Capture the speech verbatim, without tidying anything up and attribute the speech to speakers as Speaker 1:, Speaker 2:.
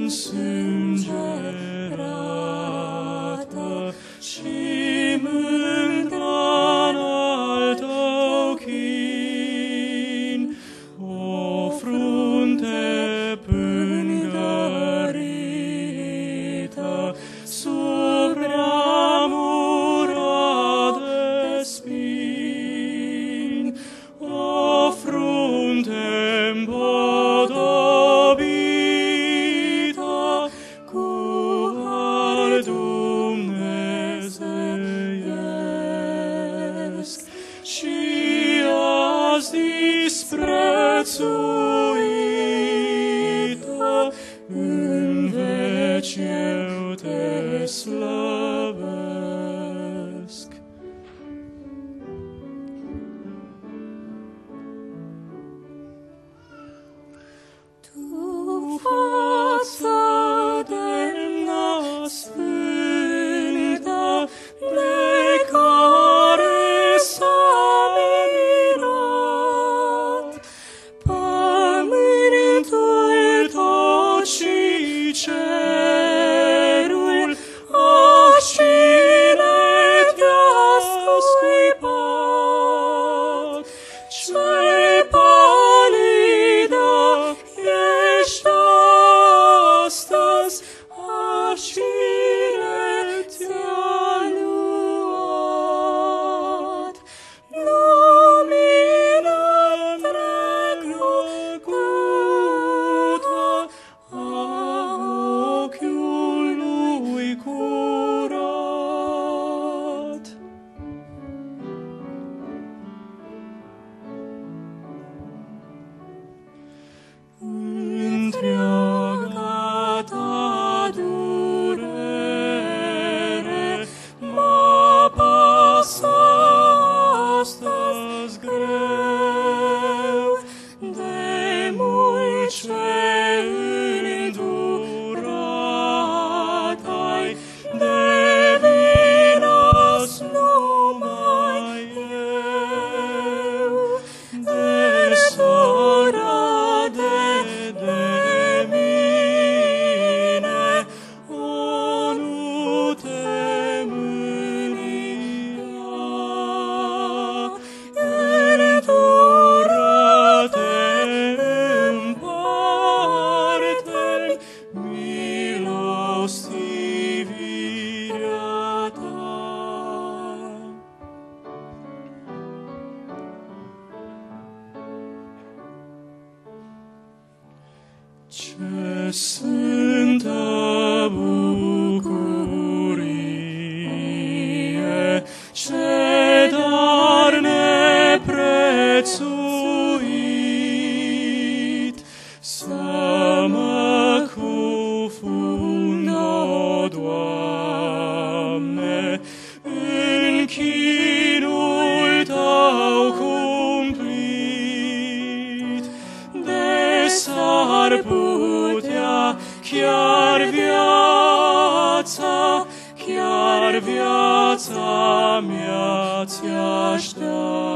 Speaker 1: însângerată și mândra în-al tău chin, o frunte pângărită sub ramura de spini, o frunte împodobită cu al dumnezeiesc și azi disprețuită, în veci eu te slăvesc. Tu, față demnă sfântă, de care s-a mirat pământul tot și cerul, ah, cine te-a scuipat? Ce palidă ești astăzi, ah, cine te-a luat? Lumină trecăcută a ochiului curat. Întreaga ta durere m-apasă astăzi greu, de mult ce îndurat ai, de vină-s numai eu, de sora de de mine, o nu te mânia. Îndură-te, împarte-mi milostivirea ta. Ce sfântă bucurie, ce dar neprețuit, să mă cufund, o Doamne, în chinul Tău cumplit, de s-ar putea chiar viața, chiar viața mea ți-aș da.